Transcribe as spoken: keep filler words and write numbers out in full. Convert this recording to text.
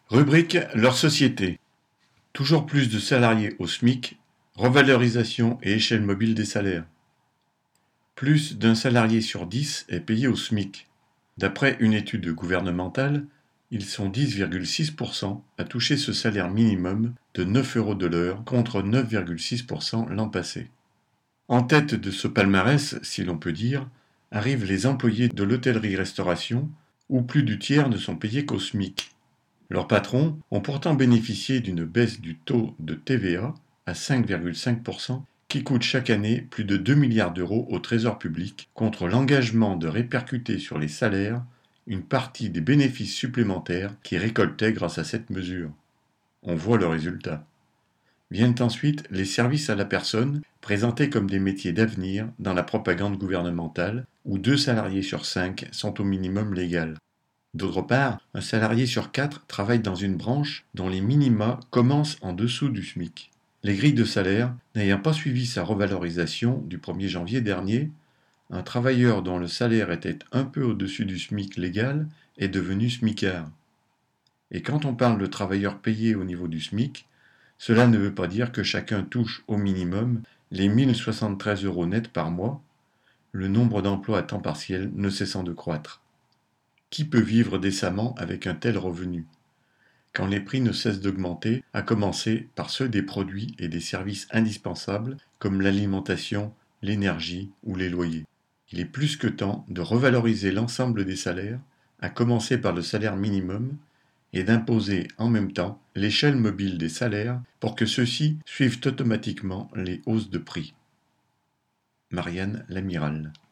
Rubrique leur société. Toujours plus de salariés au SMIC, revalorisation et échelle mobile des salaires. Plus d'un salarié sur dix est payé au SMIC. D'après une étude gouvernementale, ils sont dix virgule six pour cent à toucher ce salaire minimum de neuf euros de l'heure contre neuf virgule six pour cent l'an passé. En tête de ce palmarès, si l'on peut dire, arrivent les employés de l'hôtellerie-restauration, où plus du tiers ne sont payés qu'au SMIC. Leurs patrons ont pourtant bénéficié d'une baisse du taux de T V A à cinq virgule cinq pour cent qui coûte chaque année plus de deux milliards d'euros au Trésor public, contre l'engagement de répercuter sur les salaires une partie des bénéfices supplémentaires qu'ils récoltaient grâce à cette mesure. On voit le résultat. Viennent ensuite les services à la personne, présentés comme des métiers d'avenir dans la propagande gouvernementale, où deux salariés sur cinq sont au minimum légal. D'autre part, un salarié sur quatre travaille dans une branche dont les minima commencent en dessous du SMIC. Les grilles de salaire n'ayant pas suivi sa revalorisation du premier janvier dernier, un travailleur dont le salaire était un peu au-dessus du SMIC légal est devenu smicard. Et quand on parle de travailleurs payés au niveau du SMIC, cela ne veut pas dire que chacun touche au minimum les mille soixante-treize euros nets par mois, le nombre d'emplois à temps partiel ne cessant de croître. Qui peut vivre décemment avec un tel revenu ? Quand les prix ne cessent d'augmenter, à commencer par ceux des produits et des services indispensables comme l'alimentation, l'énergie ou les loyers. Il est plus que temps de revaloriser l'ensemble des salaires, à commencer par le salaire minimum, et d'imposer en même temps l'échelle mobile des salaires pour que ceux-ci suivent automatiquement les hausses de prix. Marianne Lamiral.